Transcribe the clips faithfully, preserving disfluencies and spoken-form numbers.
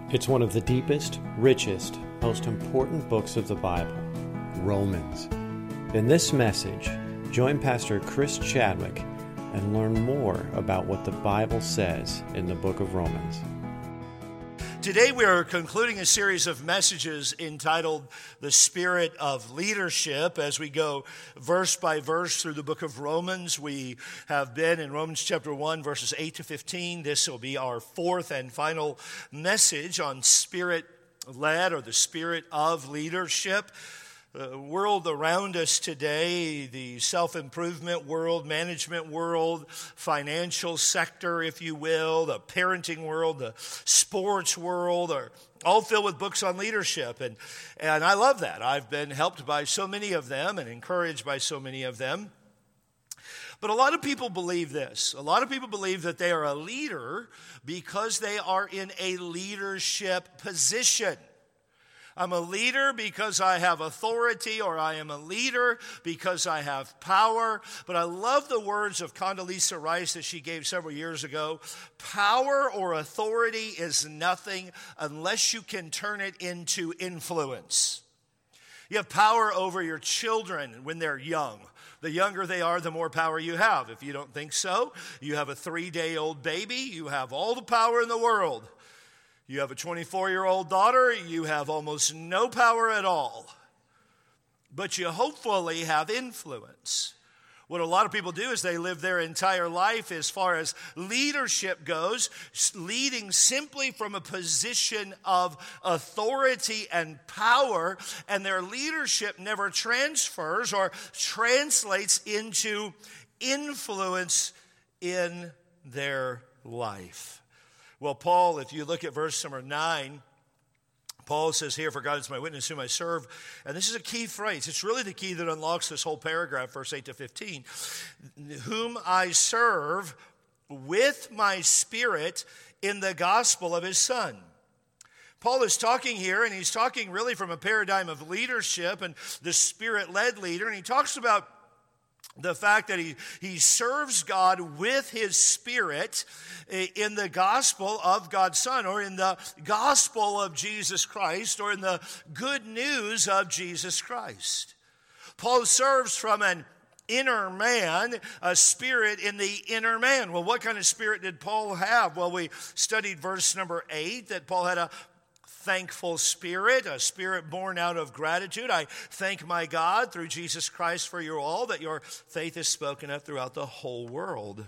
It's one of the deepest, richest, most important books of the Bible, Romans. In this message, join Pastor Chris Chadwick and learn more about what the Bible says in the book of Romans. Today we are concluding a series of messages entitled The Spirit of Leadership. As we go verse by verse through the book of Romans, we have been in Romans chapter one, verses eight to fifteen. This will be our fourth and final message on Spirit-led or the Spirit of Leadership. The world around us today, the self-improvement world, management world, financial sector, if you will, the parenting world, the sports world, are all filled with books on leadership. And, and I love that. I've been helped by so many of them and encouraged by so many of them. But a lot of people believe this. A lot of people believe that they are a leader because they are in a leadership position. I'm a leader because I have authority, or I am a leader because I have power. But I love the words of Condoleezza Rice that she gave several years ago. Power or authority is nothing unless you can turn it into influence. You have power over your children when they're young. The younger they are, the more power you have. If you don't think so, you have a three-day-old baby, you have all the power in the world. You have a twenty-four-year-old daughter, you have almost no power at all. But you hopefully have influence. What a lot of people do is they live their entire life as far as leadership goes, leading simply from a position of authority and power, and their leadership never transfers or translates into influence in their life. Well, Paul, if you look at verse number nine, Paul says here, "For God is my witness whom I serve." And this is a key phrase. It's really the key that unlocks this whole paragraph, verse eight to fifteen. "Whom I serve with my spirit in the gospel of his Son." Paul is talking here, and he's talking really from a paradigm of leadership and the Spirit-led leader. And he talks about the fact that he, he serves God with his Spirit in the gospel of God's Son, or in the gospel of Jesus Christ, or in the good news of Jesus Christ. Paul serves from an inner man, a spirit in the inner man. Well, what kind of spirit did Paul have? Well, we studied verse number eight, that Paul had a thankful spirit, a spirit born out of gratitude. "I thank my God through Jesus Christ for you all, that your faith is spoken of throughout the whole world."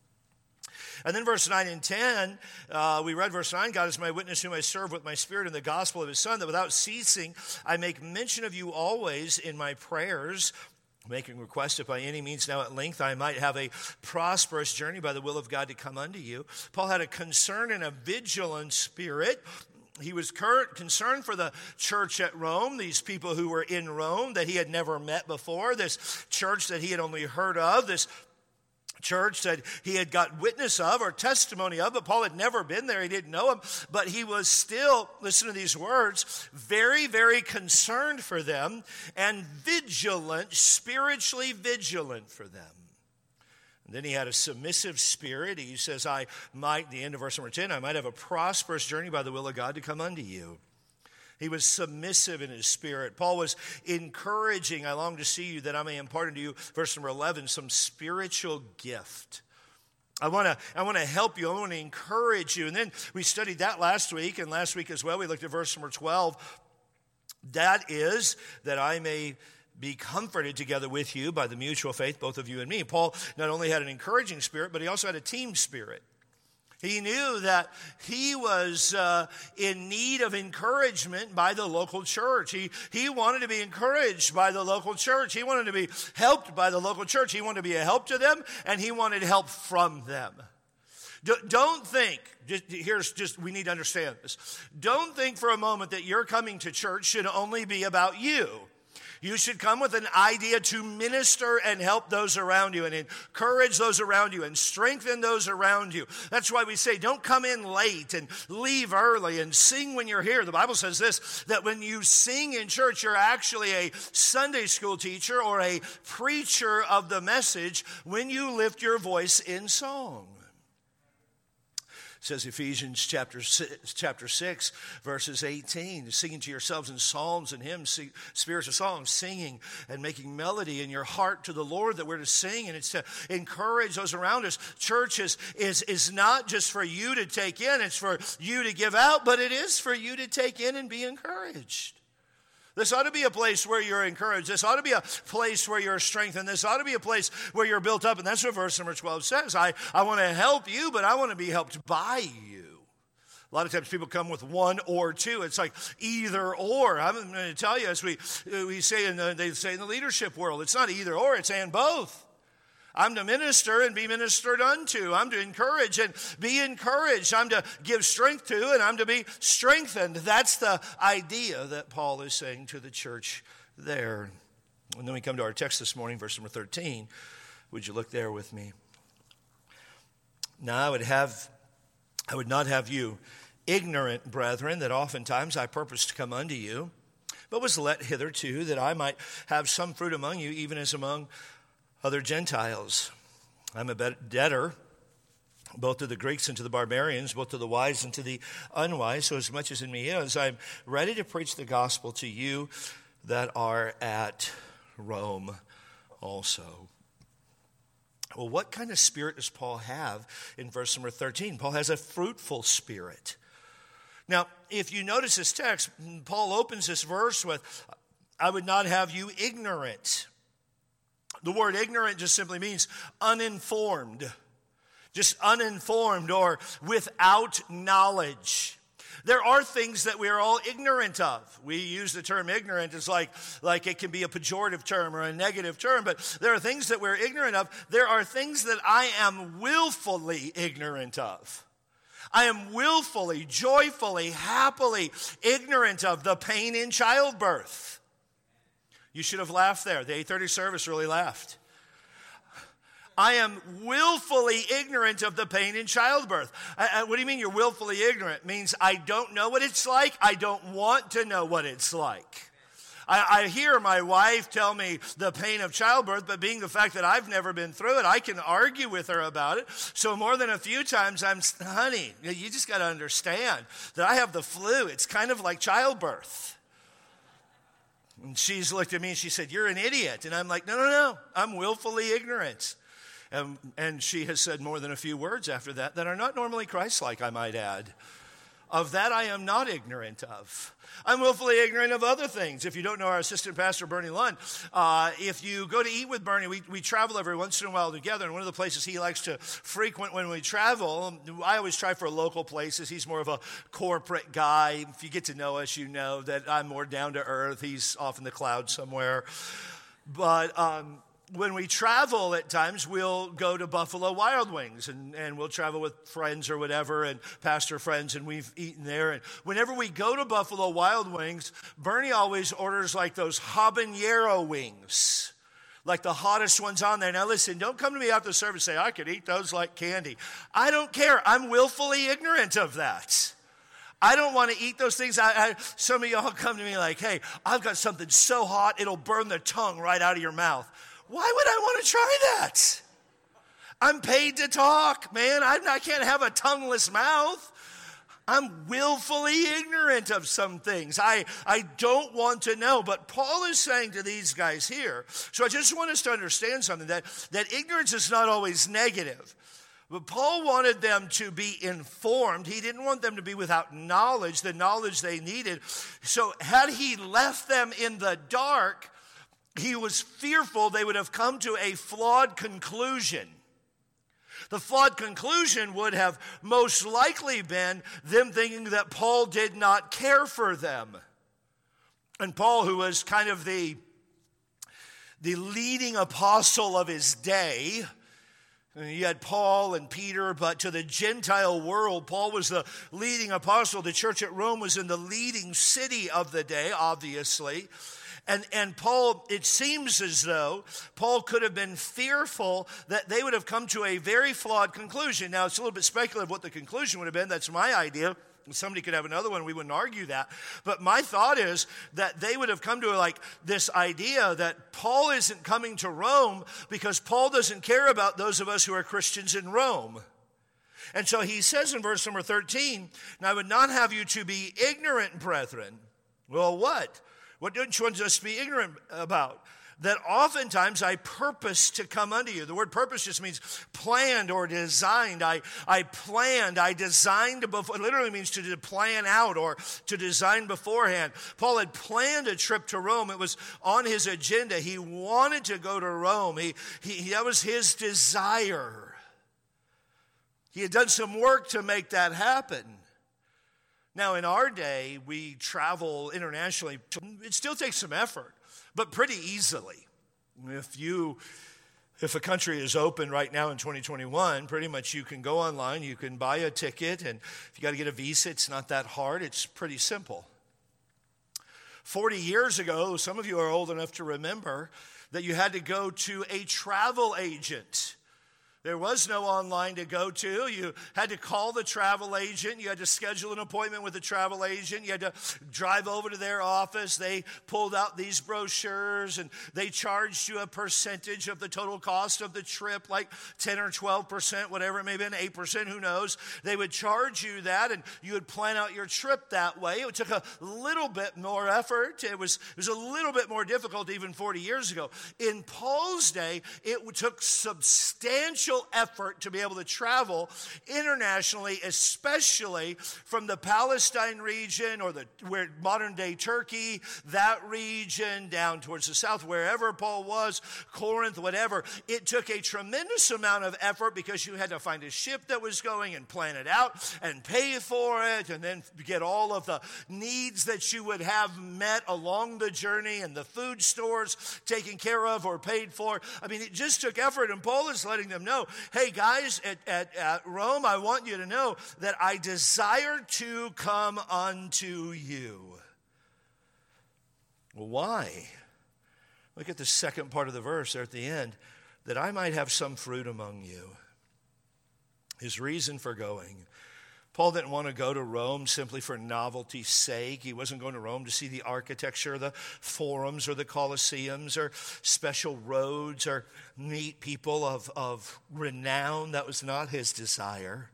And then verse nine and ten, uh, we read verse nine, "God is my witness whom I serve with my spirit in the gospel of his Son, that without ceasing I make mention of you always in my prayers, making request if by any means now at length I might have a prosperous journey by the will of God to come unto you." Paul had a concern and a vigilant spirit. He was concerned for the church at Rome, these people who were in Rome that he had never met before, this church that he had only heard of, this church that he had got witness of or testimony of, but Paul had never been there. He didn't know him, but he was still, listen to these words, very, very concerned for them and vigilant, spiritually vigilant for them. Then he had a submissive spirit. He says, I might, the end of verse number ten, I might have a prosperous journey by the will of God to come unto you. He was submissive in his spirit. Paul was encouraging, "I long to see you that I may impart unto you," verse number eleven, "some spiritual gift." I want to I want to help you. I want to encourage you. And then we studied that last week, and last week as well we looked at verse number twelve. "That is, that I may be comforted together with you by the mutual faith, both of you and me." Paul not only had an encouraging spirit, but he also had a team spirit. He knew that he was uh, in need of encouragement by the local church. He, he wanted to be encouraged by the local church. He wanted to be helped by the local church. He wanted to be a help to them, and he wanted help from them. Don't think, just, here's just, we need to understand this. Don't think for a moment that your coming to church should only be about you. You should come with an idea to minister and help those around you and encourage those around you and strengthen those around you. That's why we say don't come in late and leave early and sing when you're here. The Bible says this, that when you sing in church, you're actually a Sunday school teacher or a preacher of the message when you lift your voice in song. It says Ephesians chapter six, chapter six, verses eighteen, singing to yourselves in psalms and hymns, spiritual songs, singing and making melody in your heart to the Lord, that we're to sing, and it's to encourage those around us. Church is, is, is not just for you to take in, it's for you to give out, but it is for you to take in and be encouraged. This ought to be a place where you're encouraged. This ought to be a place where you're strengthened. This ought to be a place where you're built up. And that's what verse number twelve says. I, I want to help you, but I want to be helped by you. A lot of times people come with one or two. It's like either or. I'm going to tell you, as we, we say in the, they say in the leadership world, it's not either or, it's and both. I'm to minister and be ministered unto. I'm to encourage and be encouraged. I'm to give strength to and I'm to be strengthened. That's the idea that Paul is saying to the church there. And then we come to our text this morning, verse number thirteen. Would you look there with me? Now I would have, I would not have you ignorant, brethren, that oftentimes I purposed to come unto you, but was let hitherto that I might have some fruit among you, even as among other Gentiles. I'm a debtor, both to the Greeks and to the barbarians, both to the wise and to the unwise. So as much as in me is, I'm ready to preach the gospel to you that are at Rome also. Well, what kind of spirit does Paul have in verse number thirteen? Paul has a fruitful spirit. Now, if you notice this text, Paul opens this verse with, I would not have you ignorant. The word ignorant just simply means uninformed, just uninformed or without knowledge. There are things that we are all ignorant of. We use the term ignorant as like, like it can be a pejorative term or a negative term, but there are things that we're ignorant of. There are things that I am willfully ignorant of. I am willfully, joyfully, happily ignorant of the pain in childbirth. You should have laughed there. The eight thirty service really laughed. I am willfully ignorant of the pain in childbirth. I, I, what do you mean you're willfully ignorant? It means I don't know what it's like. I don't want to know what it's like. I, I hear my wife tell me the pain of childbirth, but being the fact that I've never been through it, I can argue with her about it. So more than a few times I'm, honey, you just got to understand that I have the flu. It's kind of like childbirth. And she's looked at me and she said, you're an idiot. And I'm like, no, no, no, I'm willfully ignorant. And, and she has said more than a few words after that that are not normally Christ-like, I might add. Of that I am not ignorant of. I'm willfully ignorant of other things. If you don't know our assistant pastor, Bernie Lund, uh, if you go to eat with Bernie, we, we travel every once in a while together. And one of the places he likes to frequent when we travel, I always try for local places. He's more of a corporate guy. If you get to know us, you know that I'm more down to earth. He's off in the clouds somewhere. But um when we travel at times, we'll go to Buffalo Wild Wings, and, and we'll travel with friends or whatever, and pastor friends, and we've eaten there. And whenever we go to Buffalo Wild Wings, Bernie always orders like those habanero wings, like the hottest ones on there. Now listen, don't come to me after the service and say, I could eat those like candy. I don't care. I'm willfully ignorant of that. I don't want to eat those things. I, I, some of y'all come to me like, hey, I've got something so hot, it'll burn the tongue right out of your mouth. Why would I want to try that? I'm paid to talk, man. I, I can't have a tongueless mouth. I'm willfully ignorant of some things. I, I don't want to know. But Paul is saying to these guys here, so I just want us to understand something, that, that ignorance is not always negative. But Paul wanted them to be informed. He didn't want them to be without knowledge, the knowledge they needed. So had he left them in the dark, he was fearful they would have come to a flawed conclusion. The flawed conclusion would have most likely been them thinking that Paul did not care for them. And Paul, who was kind of the, the leading apostle of his day, you had Paul and Peter, but to the Gentile world, Paul was the leading apostle. The church at Rome was in the leading city of the day, obviously. And, and Paul, it seems as though Paul could have been fearful that they would have come to a very flawed conclusion. Now, it's a little bit speculative what the conclusion would have been. That's my idea. Somebody could have another one. We wouldn't argue that. But my thought is that they would have come to like this idea that Paul isn't coming to Rome because Paul doesn't care about those of us who are Christians in Rome. And so he says in verse number thirteen, "Now I would not have you to be ignorant, brethren." Well, what? What don't you want us to be ignorant about? That oftentimes I purpose to come unto you. The word purpose just means planned or designed. I, I planned, I designed before. It literally means to plan out or to design beforehand. Paul had planned a trip to Rome. It was on his agenda. He wanted to go to Rome. He, he, that was his desire. He had done some work to make that happen. Now, in our day, we travel internationally. It still takes some effort, but pretty easily. If you, if a country is open right now in twenty twenty-one, pretty much you can go online, you can buy a ticket, and if you got to get a visa, it's not that hard. It's pretty simple. forty years ago, some of you are old enough to remember that you had to go to a travel agent. There was no online to go to. You had to call the travel agent. You had to schedule an appointment with the travel agent. You had to drive over to their office. They pulled out these brochures and they charged you a percentage of the total cost of the trip, like ten or twelve percent, whatever it may have been, eight percent, who knows. They would charge you that and you would plan out your trip that way. It took a little bit more effort. It was, it was a little bit more difficult even forty years ago. In Paul's day, it took substantial effort to be able to travel internationally, especially from the Palestine region or the where modern day Turkey, that region down towards the south, wherever Paul was, Corinth, whatever. It took a tremendous amount of effort because you had to find a ship that was going and plan it out and pay for it and then get all of the needs that you would have met along the journey and the food stores taken care of or paid for. I mean, it just took effort, and Paul is letting them know, hey guys, at, at, at Rome, I want you to know that I desire to come unto you. Well, why? Look at the second part of the verse there at the end, that I might have some fruit among you. His reason for going. Paul didn't want to go to Rome simply for novelty's sake. He wasn't going to Rome to see the architecture, the forums, or the Colosseums, or special roads, or meet people of, of renown. That was not his desire.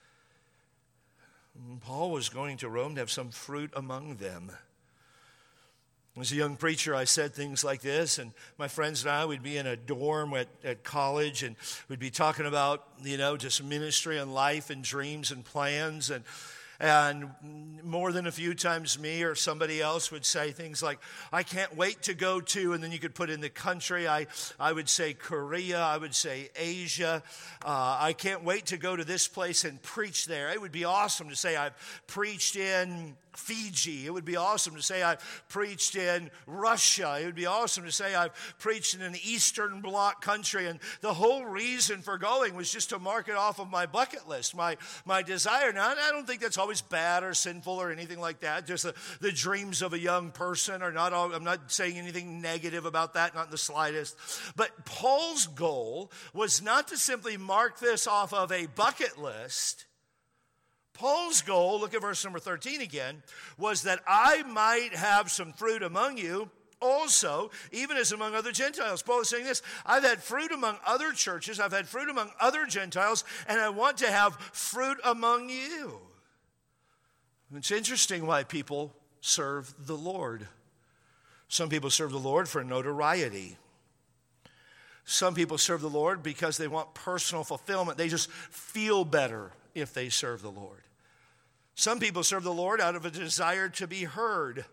Paul was going to Rome to have some fruit among them. As a young preacher, I said things like this, and my friends and I would be in a dorm at, at college, and we'd be talking about, you know, just ministry and life and dreams and plans, and and more than a few times me or somebody else would say things like, I can't wait to go to, and then you could put in the country. I, I would say Korea, I would say Asia. Uh, I can't wait to go to this place and preach there. It would be awesome to say I've preached in Fiji. It would be awesome to say I've preached in Russia. It would be awesome to say I've preached in an Eastern Bloc country. And the whole reason for going was just to mark it off of my bucket list, my, my desire. Now, I don't think that's always bad or sinful or anything like that. Just the, the dreams of a young person are not all, I'm not saying anything negative about that, not in the slightest. But Paul's goal was not to simply mark this off of a bucket list. Paul's goal, look at verse number thirteen again, was that I might have some fruit among you also, even as among other Gentiles. Paul is saying this, I've had fruit among other churches, I've had fruit among other Gentiles, and I want to have fruit among you. It's interesting why people serve the Lord. Some people serve the Lord for notoriety. Some people serve the Lord because they want personal fulfillment. They just feel better if they serve the Lord. Some people serve the Lord out of a desire to be heard.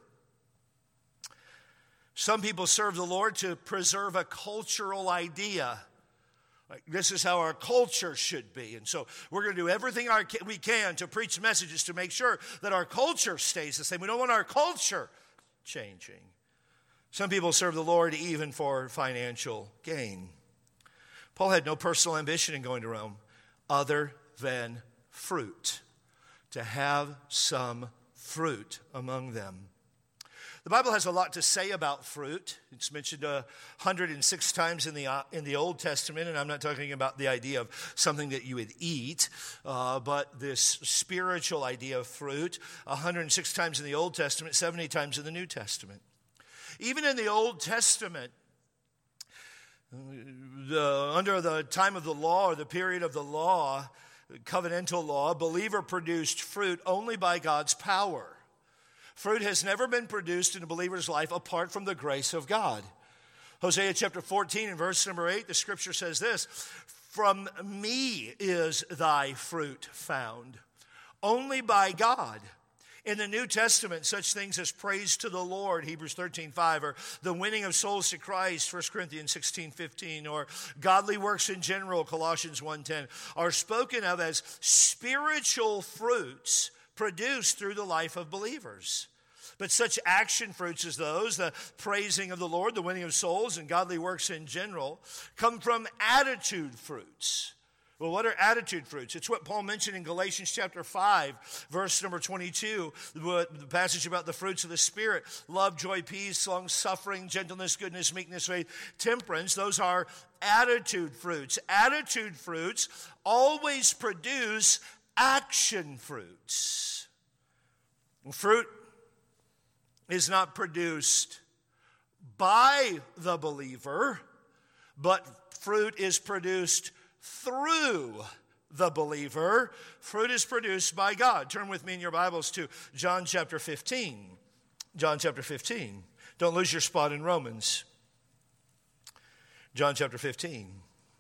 Some people serve the Lord to preserve a cultural idea. Like, this is how our culture should be. And so we're going to do everything our, we can to preach messages to make sure that our culture stays the same. We don't want our culture changing. Some people serve the Lord even for financial gain. Paul had no personal ambition in going to Rome other than fruit, to have some fruit among them. The Bible has a lot to say about fruit. It's mentioned one hundred six times in the uh, in the Old Testament, and I'm not talking about the idea of something that you would eat, uh, but this spiritual idea of fruit, one hundred six times in the Old Testament, seventy times in the New Testament. Even in the Old Testament, the, under the time of the law or the period of the law, covenantal law, a believer produced fruit only by God's power. Fruit has never been produced in a believer's life apart from the grace of God. Hosea chapter fourteen and verse number eight, the scripture says this, "From me is thy fruit found." Only by God. In the New Testament, such things as praise to the Lord, Hebrews thirteen five, or the winning of souls to Christ, First Corinthians sixteen fifteen, or godly works in general, Colossians one ten, are spoken of as spiritual fruits produced through the life of believers. But such action fruits as those, the praising of the Lord, the winning of souls, and godly works in general, come from attitude fruits. Well, what are attitude fruits? It's what Paul mentioned in Galatians chapter five, verse number twenty-two, the passage about the fruits of the Spirit: love, joy, peace, long-suffering, gentleness, goodness, meekness, faith, temperance. Those are attitude fruits. Attitude fruits always produce action fruits. Fruit is not produced by the believer, but fruit is produced through the believer. Fruit is produced by God. Turn with me in your Bibles to John chapter fifteen. John chapter fifteen. Don't lose your spot in Romans. John chapter fifteen.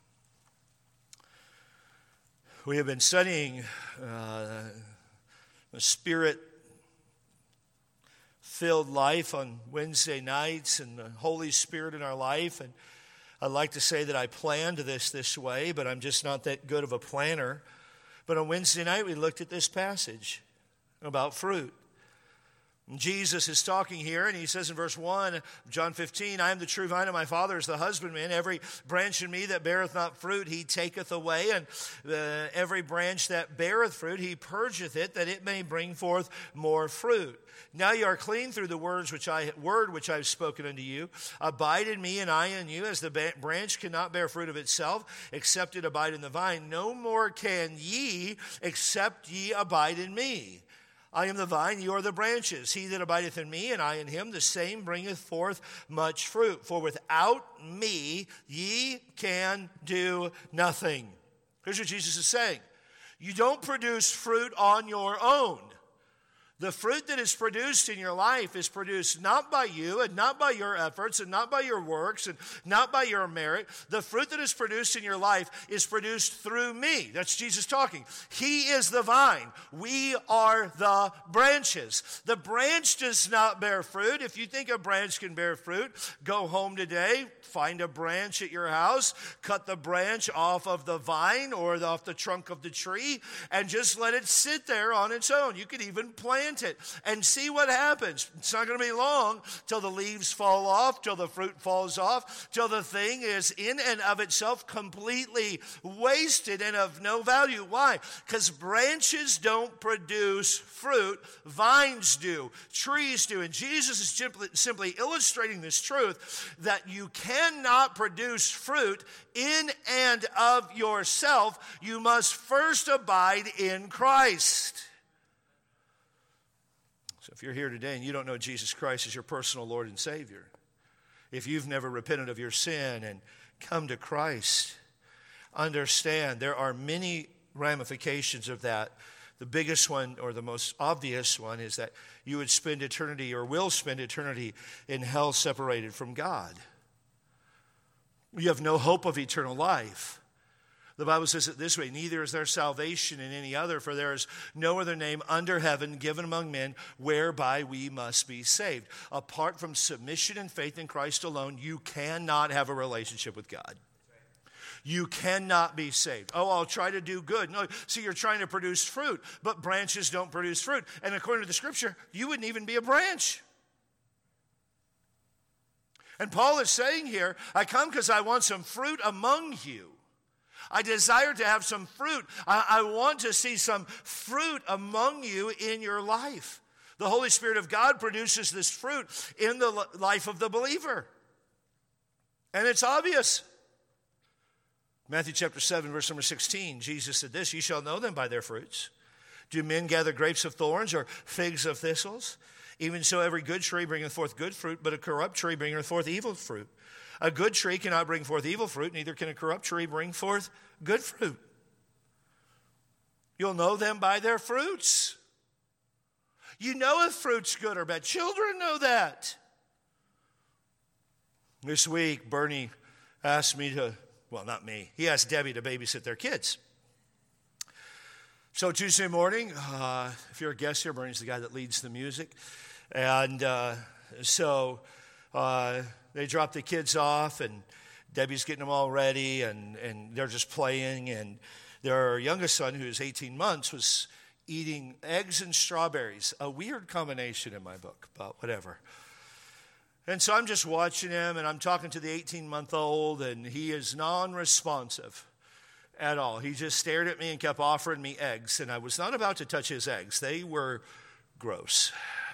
We have been studying uh, the Spirit-filled life on Wednesday nights and the Holy Spirit in our life. And I'd like to say that I planned this this way, but I'm just not that good of a planner. But on Wednesday night, we looked at this passage about fruit. And Jesus is talking here, and he says in verse one, John fifteen, "I am the true vine, and my Father is the husbandman. Every branch in me that beareth not fruit, he taketh away. And uh, every branch that beareth fruit, he purgeth it, that it may bring forth more fruit. Now you are clean through the words which I word which I have spoken unto you. Abide in me, and I in you. As the branch cannot bear fruit of itself, except it abide in the vine, no more can ye, except ye abide in me. I am the vine, you are the branches. He that abideth in me, and I in him, the same bringeth forth much fruit. For without me ye can do nothing." Here's what Jesus is saying. You don't produce fruit on your own. The fruit that is produced in your life is produced not by you and not by your efforts and not by your works and not by your merit. The fruit that is produced in your life is produced through me. That's Jesus talking. He is the vine. We are the branches. The branch does not bear fruit. If you think a branch can bear fruit, go home today, find a branch at your house, cut the branch off of the vine or off the trunk of the tree, and just let it sit there on its own. You could even plant it and see what happens. It's not going to be long till the leaves fall off, till the fruit falls off, till the thing is in and of itself completely wasted and of no value. Why? Because branches don't produce fruit. Vines do. Trees do. And Jesus is simply, simply illustrating this truth that you cannot produce fruit in and of yourself. You must first abide in Christ. So if you're here today and you don't know Jesus Christ as your personal Lord and Savior, if you've never repented of your sin and come to Christ, understand there are many ramifications of that. The biggest one, or the most obvious one, is that you would spend eternity or will spend eternity in hell separated from God. You have no hope of eternal life. The Bible says it this way, "Neither is there salvation in any other, for there is no other name under heaven given among men whereby we must be saved." Apart from submission and faith in Christ alone, you cannot have a relationship with God. You cannot be saved. Oh, I'll try to do good. No, see, you're trying to produce fruit, but branches don't produce fruit. And according to the Scripture, you wouldn't even be a branch. And Paul is saying here, I come because I want some fruit among you. I desire to have some fruit. I, I want to see some fruit among you in your life. The Holy Spirit of God produces this fruit in the life of the believer. And it's obvious. Matthew chapter seven, verse number sixteen, Jesus said this, "Ye shall know them by their fruits. Do men gather grapes of thorns or figs of thistles? Even so every good tree bringeth forth good fruit, but a corrupt tree bringeth forth evil fruit. A good tree cannot bring forth evil fruit, neither can a corrupt tree bring forth good fruit." You'll know them by their fruits. You know if fruit's good or bad. Children know that. This week, Bernie asked me to, well, not me. He asked Debbie to babysit their kids. So Tuesday morning, uh, if you're a guest here, Bernie's the guy that leads the music. And uh, so uh, they drop the kids off, and Debbie's getting them all ready, and, and they're just playing. And their youngest son, who's eighteen months, was eating eggs and strawberries. A weird combination in my book, but whatever. And so I'm just watching him, and I'm talking to the eighteen-month-old, and he is non-responsive at all. He just stared at me and kept offering me eggs, and I was not about to touch his eggs. They were gross.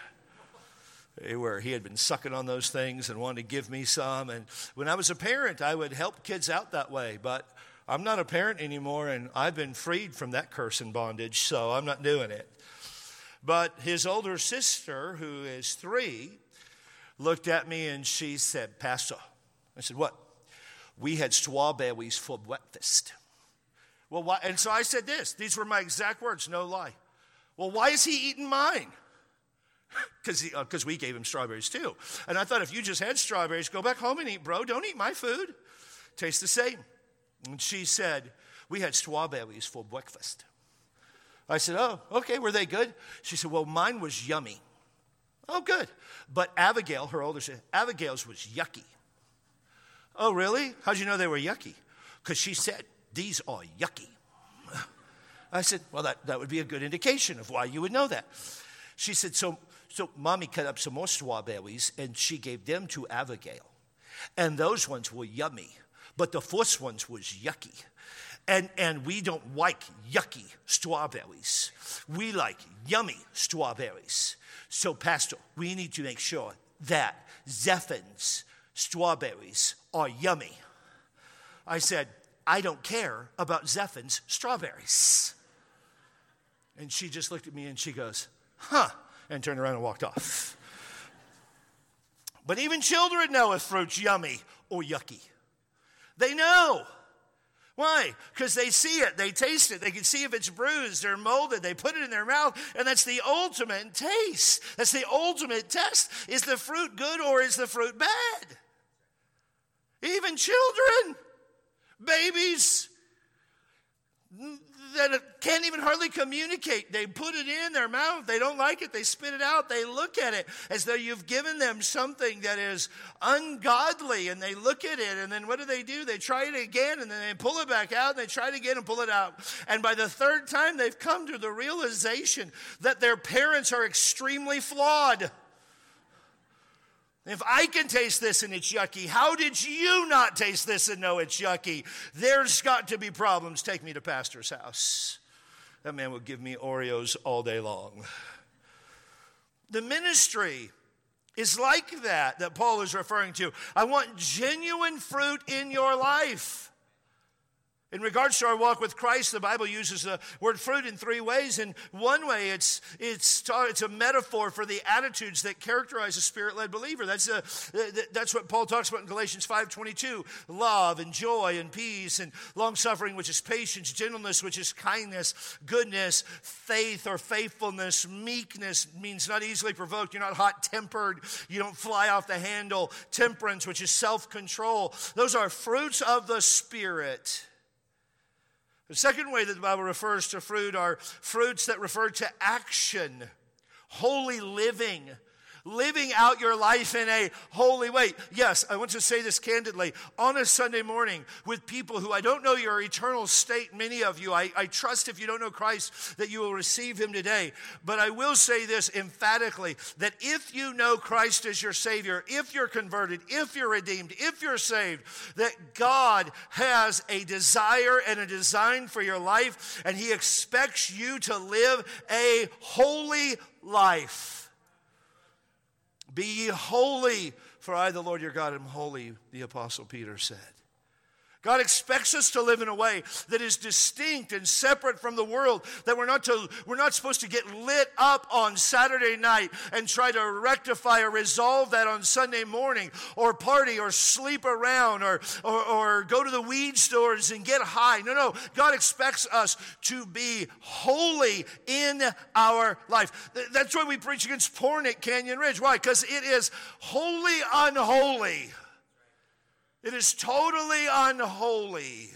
They were. He had been sucking on those things and wanted to give me some. And when I was a parent, I would help kids out that way. But I'm not a parent anymore, and I've been freed from that curse and bondage, so I'm not doing it. But his older sister, who is three, looked at me and she said, "Pastor," I said, "What?" "We had strawberries for breakfast." Well, why? And so I said this. These were my exact words, no lie. "Well, why is he eating mine?" Because uh, we gave him strawberries too. And I thought, if you just had strawberries, go back home and eat, bro. Don't eat my food. Tastes the same. And she said, "We had strawberries for breakfast." I said, "Oh, okay. Were they good?" She said, "Well, mine was yummy." "Oh, good. But Abigail," her older sister, "Abigail's was yucky." "Oh, really? How'd you know they were yucky?" "Because she said, 'These are yucky.'" I said, "Well, that, that would be a good indication of why you would know that." She said, so, so Mommy cut up some more strawberries, and she gave them to Abigail. And those ones were yummy, but the first ones was yucky. And, and we don't like yucky strawberries. We like yummy strawberries. So, Pastor, we need to make sure that Zephin's strawberries are yummy. I said, "I don't care about Zephin's strawberries." And she just looked at me and she goes, "Huh," and turned around and walked off. But even children know if fruit's yummy or yucky. They know. Why? Because they see it, they taste it, they can see if it's bruised or molded, they put it in their mouth, and that's the ultimate taste. That's the ultimate test. Is the fruit good or is the fruit bad? Even children, babies that can't even hardly communicate. They put it in their mouth. They don't like it. They spit it out. They look at it as though you've given them something that is ungodly. And they look at it, and then what do they do? They try it again, and then they pull it back out, and they try it again and pull it out. And by the third time, they've come to the realization that their parents are extremely flawed. If I can taste this and it's yucky, how did you not taste this and know it's yucky? There's got to be problems. Take me to pastor's house. That man would give me Oreos all day long. The ministry is like that, that Paul is referring to. I want genuine fruit in your life. In regards to our walk with Christ, the Bible uses the word fruit in three ways. In one way, it's it's it's a metaphor for the attitudes that characterize a Spirit-led believer. That's a, that's what Paul talks about in Galatians five twenty-two. Love and joy and peace and long-suffering, which is patience, gentleness, which is kindness, goodness, faith or faithfulness, meekness means not easily provoked. You're not hot-tempered. You don't fly off the handle. Temperance, which is self-control. Those are fruits of the Spirit. The second way that the Bible refers to fruit are fruits that refer to action, holy living, living out your life in a holy way. Yes, I want to say this candidly. On a Sunday morning with people who I don't know your eternal state, many of you, I, I trust if you don't know Christ that you will receive him today. But I will say this emphatically, that if you know Christ as your Savior, if you're converted, if you're redeemed, if you're saved, that God has a desire and a design for your life, and he expects you to live a holy life. Be ye holy, for I, the Lord your God, am holy, the Apostle Peter said. God expects us to live in a way that is distinct and separate from the world, that we're not to, we're not supposed to get lit up on Saturday night and try to rectify or resolve that on Sunday morning, or party or sleep around or, or, or go to the weed stores and get high. No, no. God expects us to be holy in our life. That's why we preach against porn at Canyon Ridge. Why? Because it is wholly unholy. It is totally unholy.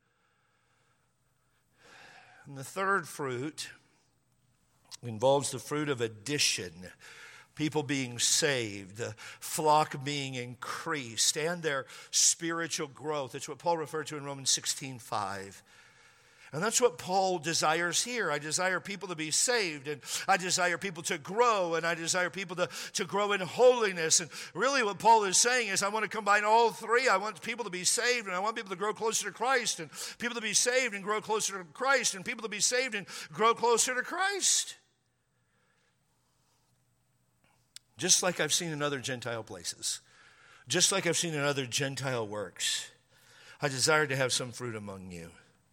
And the third fruit involves the fruit of addition. People being saved, the flock being increased, and their spiritual growth. That's what Paul referred to in Romans sixteen five. And that's what Paul desires here. I desire people to be saved, and I desire people to grow, and I desire people to, to grow in holiness. And really what Paul is saying is I want to combine all three. I want people to be saved, and I want people to grow closer to Christ, and people to be saved and grow closer to Christ, and people to be saved and grow closer to Christ. Just like I've seen in other Gentile places, just like I've seen in other Gentile works, I desire to have some fruit among you.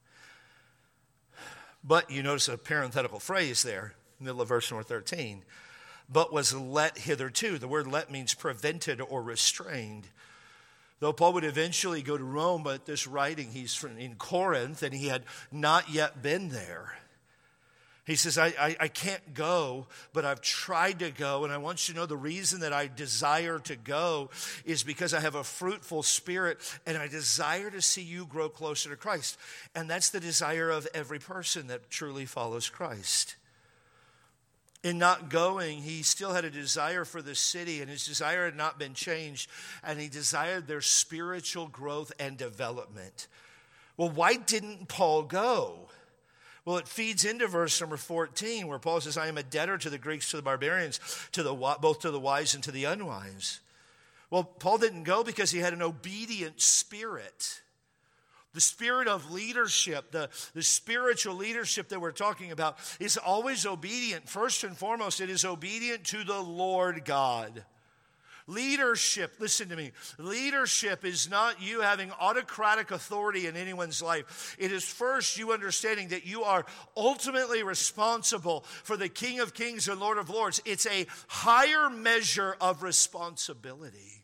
But you notice a parenthetical phrase there, middle of verse number thirteen. But was let hitherto. The word let means prevented or restrained. Though Paul would eventually go to Rome, but this writing, he's in Corinth, and he had not yet been there. He says, I, I, I can't go, but I've tried to go. And I want you to know the reason that I desire to go is because I have a fruitful spirit, and I desire to see you grow closer to Christ. And that's the desire of every person that truly follows Christ. In not going, he still had a desire for the city, and his desire had not been changed. And he desired their spiritual growth and development. Well, why didn't Paul go? Well, it feeds into verse number fourteen, where Paul says, I am a debtor to the Greeks, to the barbarians, to the both to the wise and to the unwise. Well, Paul didn't go because he had an obedient spirit. The spirit of leadership, the, the spiritual leadership that we're talking about, is always obedient. First and foremost, it is obedient to the Lord God. Leadership, listen to me, leadership is not you having autocratic authority in anyone's life. It is first you understanding that you are ultimately responsible for the King of Kings and Lord of Lords. It's a higher measure of responsibility.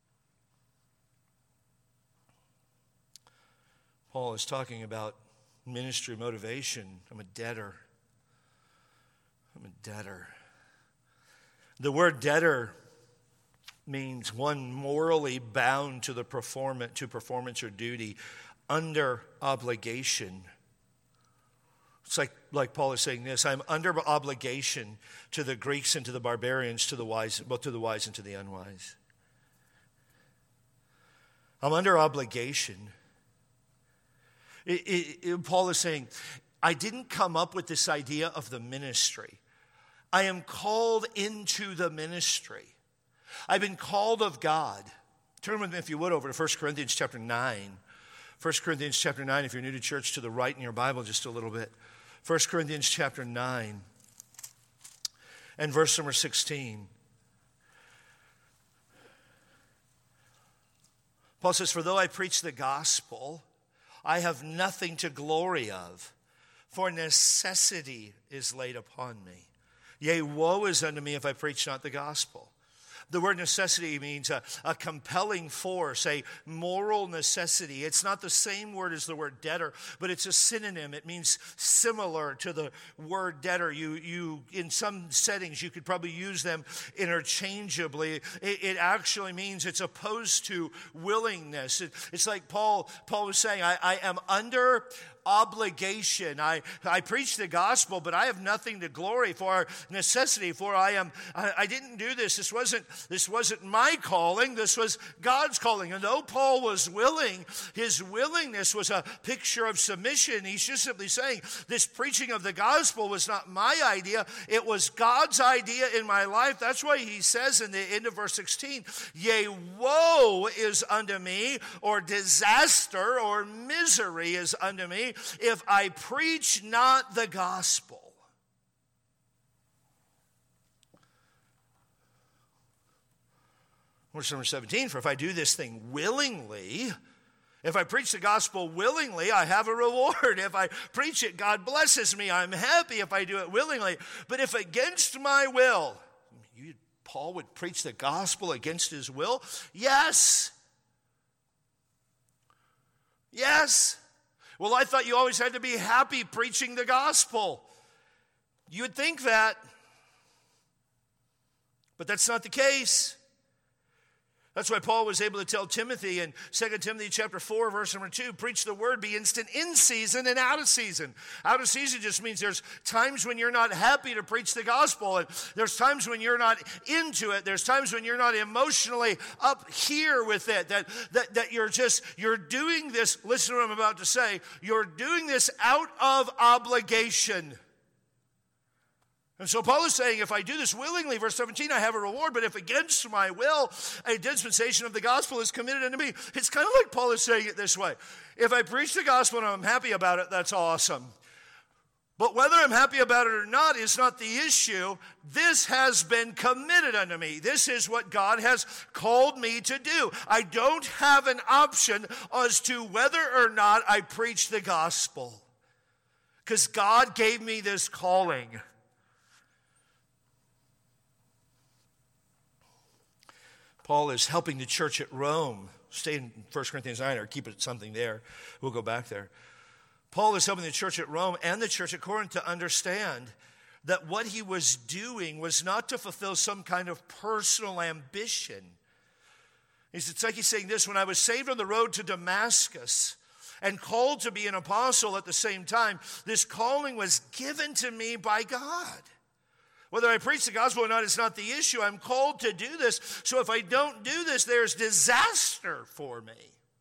Paul is talking about ministry motivation. I'm a debtor. I'm a debtor. The word debtor means one morally bound to the performance, to performance or duty, under obligation. It's like, like Paul is saying this, I'm under obligation to the Greeks and to the barbarians, to the wise, both to the wise and to the unwise. I'm under obligation. It, it, it, Paul is saying, I didn't come up with this idea of the ministry. I am called into the ministry. I've been called of God. Turn with me, if you would, over to First Corinthians chapter nine. First Corinthians chapter nine, if you're new to church, to the right in your Bible just a little bit. First Corinthians chapter nine and verse number sixteen. Paul says, for though I preach the gospel, I have nothing to glory of, for necessity is laid upon me. Yea, woe is unto me if I preach not the gospel. The word necessity means a, a compelling force, a moral necessity. It's not the same word as the word debtor, but it's a synonym. It means similar to the word debtor. You, you, in some settings, you could probably use them interchangeably. It, it actually means it's opposed to willingness. It, it's like Paul, Paul was saying, I, I am under obligation. I, I preach the gospel, but I have nothing to glory for necessity, for I am I, I didn't do this. This wasn't this wasn't my calling. This was God's calling. And though Paul was willing, his willingness was a picture of submission. He's just simply saying, this preaching of the gospel was not my idea. It was God's idea in my life. That's why he says in the end of verse sixteen, yea, woe is unto me, or disaster or misery is unto me, if I preach not the gospel. Verse number seventeen, for if I do this thing willingly, If I preach the gospel willingly, I have a reward. If I preach it, God blesses me. I'm happy if I do it willingly. But if against my will, you, Paul would preach the gospel against his will? Yes. Yes. Well, I thought you always had to be happy preaching the gospel. You would think that. But that's not the case. That's why Paul was able to tell Timothy in Second Timothy chapter four, verse number two, preach the word, be instant in season and out of season. Out of season just means there's times when you're not happy to preach the gospel, and there's times when you're not into it. There's times when you're not emotionally up here with it, that, that, that you're just, you're doing this, listen to what I'm about to say, you're doing this out of obligation. And so Paul is saying, if I do this willingly, verse seventeen, I have a reward, but if against my will, a dispensation of the gospel is committed unto me. It's kind of like Paul is saying it this way. If I preach the gospel and I'm happy about it, that's awesome. But whether I'm happy about it or not is not the issue. This has been committed unto me. This is what God has called me to do. I don't have an option as to whether or not I preach the gospel, because God gave me this calling. Paul is helping the church at Rome. Stay in First Corinthians nine or keep it something there. We'll go back there. Paul is helping the church at Rome and the church at Corinth to understand that what he was doing was not to fulfill some kind of personal ambition. It's like he's saying this, when I was saved on the road to Damascus and called to be an apostle at the same time, this calling was given to me by God. Whether I preach the gospel or not is not the issue. I'm called to do this. So if I don't do this, there's disaster for me.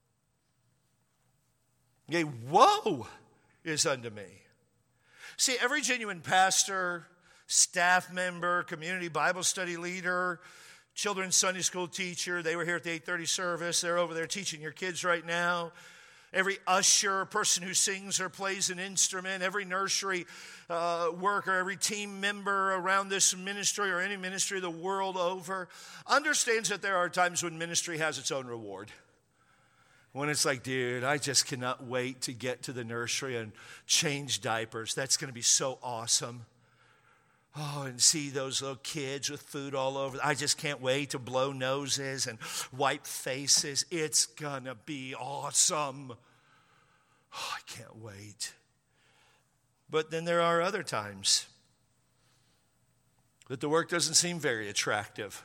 Yea, woe is unto me. See, every genuine pastor, staff member, community Bible study leader, children's Sunday school teacher, they were here at the eight thirty service. They're over there teaching your kids right now. Every usher, person who sings or plays an instrument, every nursery uh, worker, every team member around this ministry or any ministry the world over understands that there are times when ministry has its own reward. When it's like, dude, I just cannot wait to get to the nursery and change diapers. That's going to be so awesome. Oh, and see those little kids with food all over. I just can't wait to blow noses and wipe faces. It's going to be awesome. Oh, I can't wait. But then there are other times that the work doesn't seem very attractive.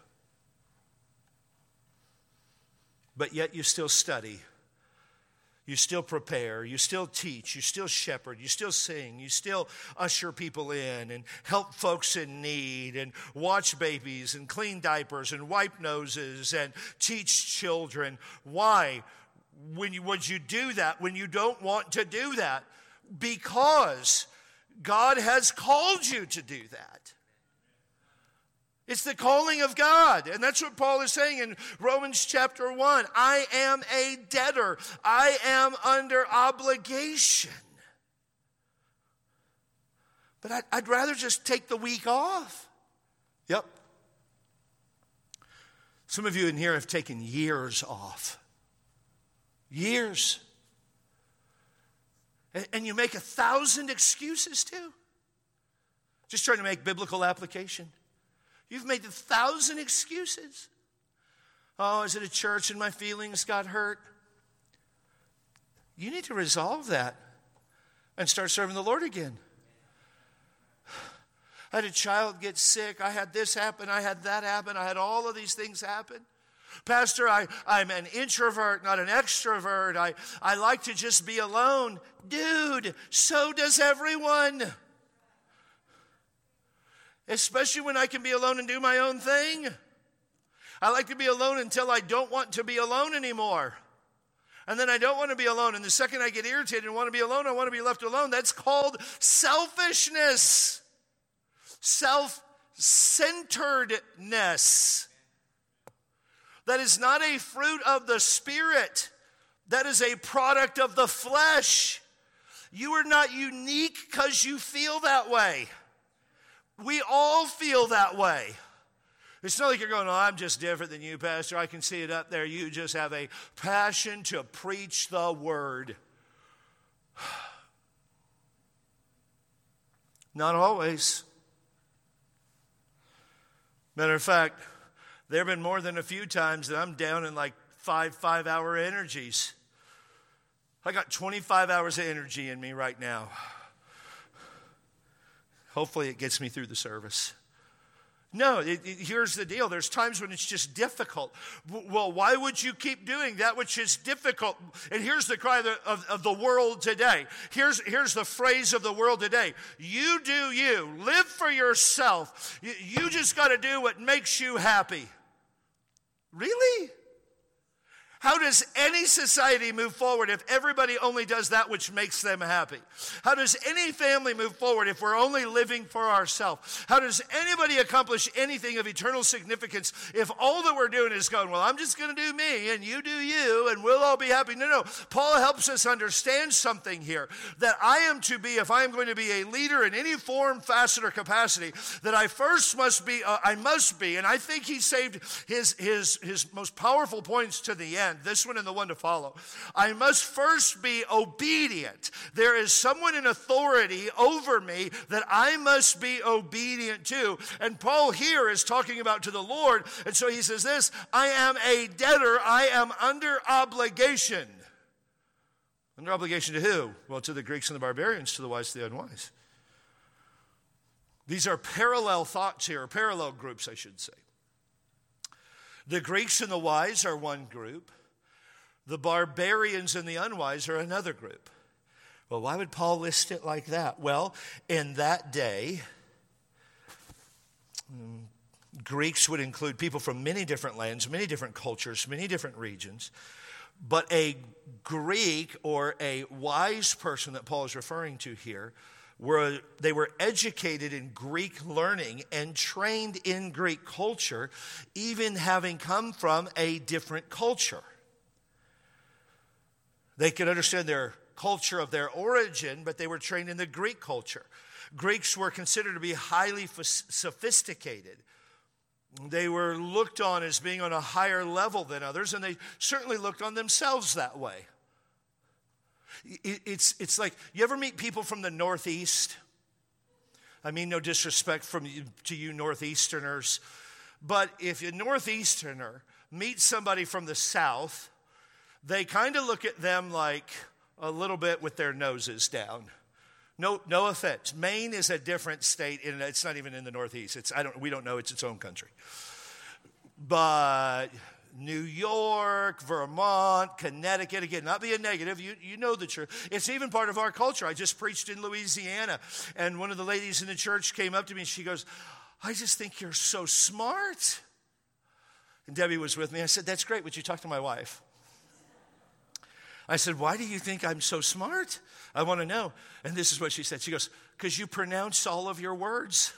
But yet you still study. You still prepare, you still teach, you still shepherd, you still sing, you still usher people in and help folks in need and watch babies and clean diapers and wipe noses and teach children. Why? When you, would you do that when you don't want to do that? Because God has called you to do that. It's the calling of God. And that's what Paul is saying in Romans chapter one. I am a debtor. I am under obligation. But I'd, I'd rather just take the week off. Yep. Some of you in here have taken years off. Years. And, and you make a thousand excuses too. Just trying to make biblical application. You've made a thousand excuses. Oh, I was at a church and my feelings got hurt. You need to resolve that and start serving the Lord again. I had a child get sick. I had this happen. I had that happen. I had all of these things happen. Pastor, I, I'm an introvert, not an extrovert. I, I like to just be alone. Dude, so does everyone. Especially when I can be alone and do my own thing. I like to be alone until I don't want to be alone anymore. And then I don't want to be alone. And the second I get irritated and want to be alone, I want to be left alone. That's called selfishness. Self-centeredness. That is not a fruit of the Spirit. That is a product of the flesh. You are not unique because you feel that way. We all feel that way. It's not like you're going, oh, I'm just different than you, Pastor. I can see it up there. You just have a passion to preach the word. Not always. Matter of fact, there have been more than a few times that I'm down in like five five-hour energies. I got twenty-five hours of energy in me right now. Hopefully it gets me through the service. No, it, it, here's the deal. There's times when it's just difficult. Well, why would you keep doing that which is difficult? And here's the cry of the, of, of the world today. Here's, here's the phrase of the world today. You do you. Live for yourself. You, you just got to do what makes you happy. Really? How does any society move forward if everybody only does that which makes them happy? How does any family move forward if we're only living for ourselves? How does anybody accomplish anything of eternal significance if all that we're doing is going, well, I'm just going to do me and you do you and we'll all be happy? No, no. Paul helps us understand something here, that I am to be, if I am going to be a leader in any form, facet, or capacity, that I first must be, uh, I must be, and I think he saved his, his, his most powerful points to the end. This one and the one to follow. I must first be obedient. There is someone in authority over me that I must be obedient to. And Paul here is talking about to the Lord. And so he says this, I am a debtor. I am under obligation. Under obligation to who? Well, to the Greeks and the barbarians, to the wise, to the unwise. These are parallel thoughts here, parallel groups, I should say. The Greeks and the wise are one group. The barbarians and the unwise are another group. Well, why would Paul list it like that? Well, in that day, um, Greeks would include people from many different lands, many different cultures, many different regions. But a Greek or a wise person that Paul is referring to here, were they were educated in Greek learning and trained in Greek culture, even having come from a different culture. They could understand their culture of their origin, but they were trained in the Greek culture. Greeks were considered to be highly sophisticated. They were looked on as being on a higher level than others, and they certainly looked on themselves that way. It's, it's like, you ever meet people from the Northeast? I mean, no disrespect from you, to you Northeasterners, but if a Northeasterner meets somebody from the South, they kind of look at them like a little bit with their noses down. No, no offense. Maine is a different state, and it's not even in the Northeast. It's I don't we don't know it's its own country. But New York, Vermont, Connecticut, again, not being negative, you, you know the truth. It's even part of our culture. I just preached in Louisiana, and one of the ladies in the church came up to me, and she goes, I just think you're so smart. And Debbie was with me. I said, that's great. Would you talk to my wife? I said, why do you think I'm so smart? I want to know. And this is what she said. She goes, because you pronounce all of your words.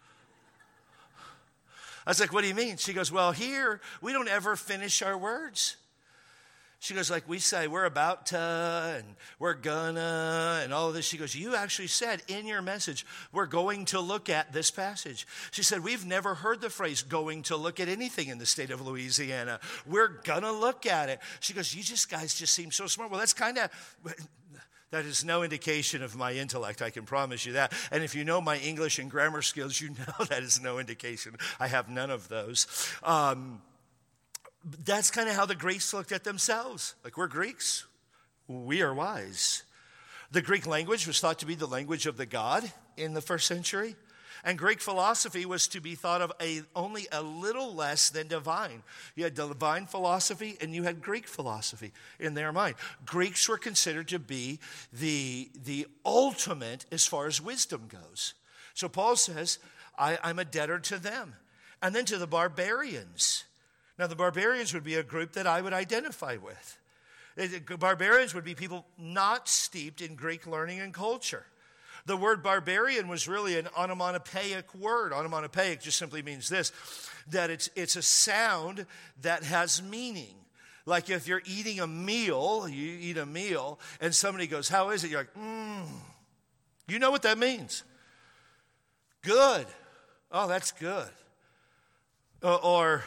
I was like, what do you mean? She goes, well, here, we don't ever finish our words. She goes, like we say, we're about to, and we're gonna, and all of this. She goes, you actually said in your message, we're going to look at this passage. She said, we've never heard the phrase going to look at anything in the state of Louisiana. We're gonna look at it. She goes, you just guys just seem so smart. Well, that's kind of, that is no indication of my intellect, I can promise you that. And if you know my English and grammar skills, you know that is no indication. I have none of those. Um, That's kind of how the Greeks looked at themselves. Like, we're Greeks. We are wise. The Greek language was thought to be the language of the god in the first century. And Greek philosophy was to be thought of a, only a little less than divine. You had divine philosophy and you had Greek philosophy in their mind. Greeks were considered to be the, the ultimate as far as wisdom goes. So Paul says, I, I'm a debtor to them. And then to the barbarians. Now, the barbarians would be a group that I would identify with. The barbarians would be people not steeped in Greek learning and culture. The word barbarian was really an onomatopoeic word. Onomatopoeic just simply means this, that it's, it's a sound that has meaning. Like if you're eating a meal, you eat a meal, and somebody goes, how is it? You're like, mmm. You know what that means. Good. Oh, that's good. Uh, or,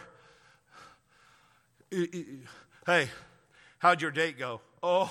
hey, how'd your date go?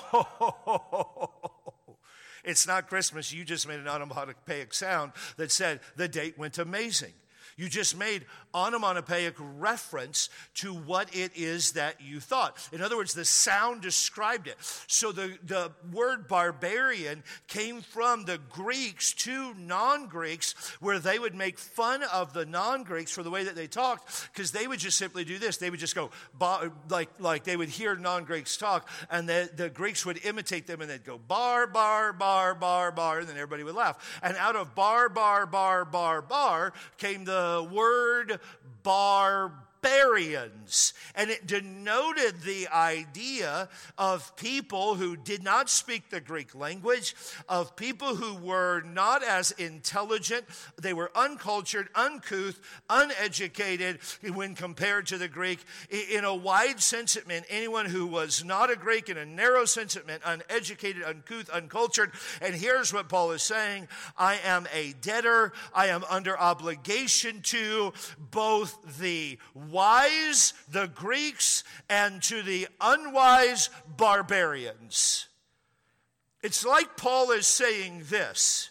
Oh, it's not Christmas. You just made an onomatopoeic sound that said the date went amazing. You just made onomatopoeic reference to what it is that you thought. In other words, the sound described it. So the, the word barbarian came from the Greeks to non-Greeks, where they would make fun of the non-Greeks for the way that they talked, because they would just simply do this. They would just go, bar, like, like they would hear non-Greeks talk, and the, the Greeks would imitate them, and they'd go bar, bar, bar, bar, bar, and then everybody would laugh. And out of bar, bar, bar, bar, bar came the word barbarians, and it denoted the idea of people who did not speak the Greek language, of people who were not as intelligent. They were uncultured, uncouth, uneducated when compared to the Greek. In a wide sense, it meant anyone who was not a Greek. In a narrow sense, it meant uneducated, uncouth, uncultured. And here's what Paul is saying: I am a debtor. I am under obligation to both the wise, the Greeks, and to the unwise barbarians. It's like Paul is saying this: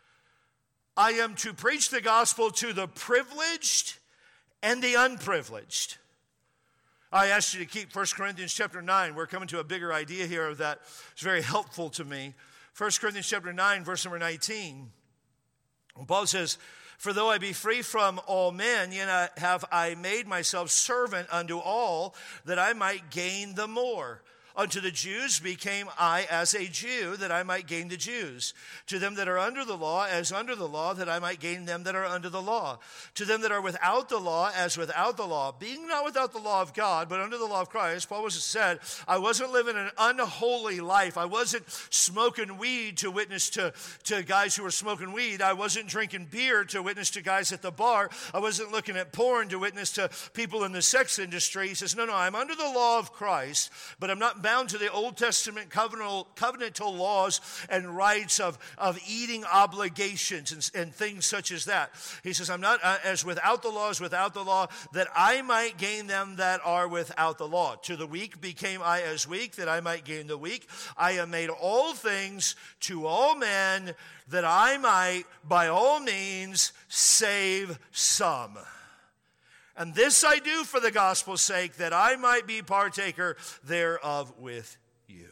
I am to preach the gospel to the privileged and the unprivileged. I asked you to keep First Corinthians chapter nine. We're coming to a bigger idea here of that. It's very helpful to me. First Corinthians chapter nine, verse number nineteen. Paul says, for though I be free from all men, yet have I made myself servant unto all, that I might gain the more. Unto the Jews became I as a Jew, that I might gain the Jews. To them that are under the law, as under the law, that I might gain them that are under the law. To them that are without the law, as without the law. Being not without the law of God, but under the law of Christ. Paul was said, I wasn't living an unholy life. I wasn't smoking weed to witness to, to guys who were smoking weed. I wasn't drinking beer to witness to guys at the bar. I wasn't looking at porn to witness to people in the sex industry. He says, no, no, I'm under the law of Christ, but I'm not bound to the Old Testament covenantal, covenantal laws and rights of, of eating obligations and, and things such as that. He says, I'm not uh, as without the law as without the law, that I might gain them that are without the law. To the weak became I as weak, that I might gain the weak. I am made all things to all men, that I might by all means save some. And this I do for the gospel's sake, that I might be partaker thereof with you.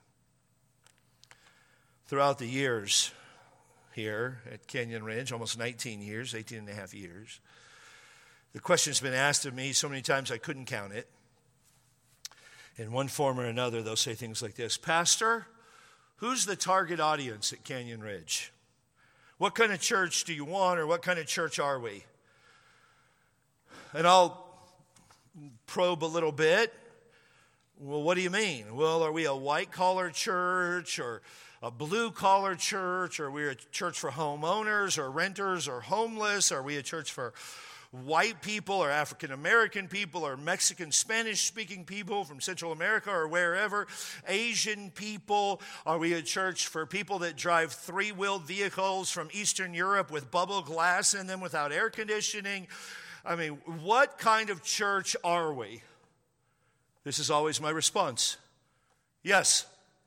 Throughout the years here at Canyon Ridge, almost nineteen years, eighteen and a half years, the question's been asked of me so many times I couldn't count it. In one form or another, they'll say things like this: Pastor, who's the target audience at Canyon Ridge? What kind of church do you want, or what kind of church are we? And I'll probe a little bit. Well, what do you mean? Well, are we a white-collar church or a blue-collar church? Or are we a church for homeowners or renters or homeless? Are we a church for white people or African-American people or Mexican Spanish-speaking people from Central America or wherever? Asian people? Are we a church for people that drive three-wheeled vehicles from Eastern Europe with bubble glass in them without air conditioning? I mean, what kind of church are we? This is always my response. Yes.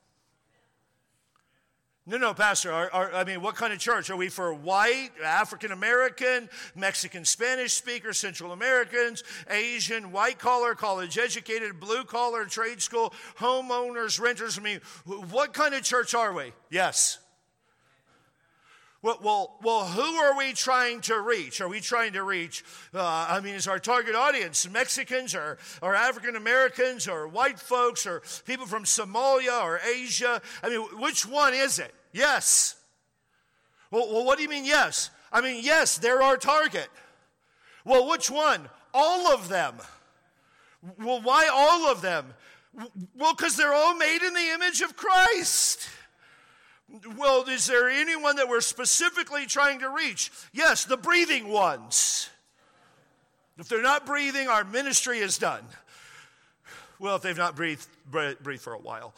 No, no, Pastor, are, are, I mean, what kind of church? Are we for white, African-American, Mexican Spanish speakers, Central Americans, Asian, white-collar, college-educated, blue-collar, trade school, homeowners, renters? I mean, what kind of church are we? Yes. Well, well, well, who are we trying to reach? Are we trying to reach, uh, I mean, is our target audience Mexicans or, or African Americans or white folks or people from Somalia or Asia? I mean, which one is it? Yes. Well, well, what do you mean yes? I mean, yes, they're our target. Well, which one? All of them. Well, why all of them? Well, because they're all made in the image of Christ. Well, is there anyone that we're specifically trying to reach? Yes, the breathing ones. If they're not breathing, our ministry is done. Well, if they've not breathed, breathe for a while.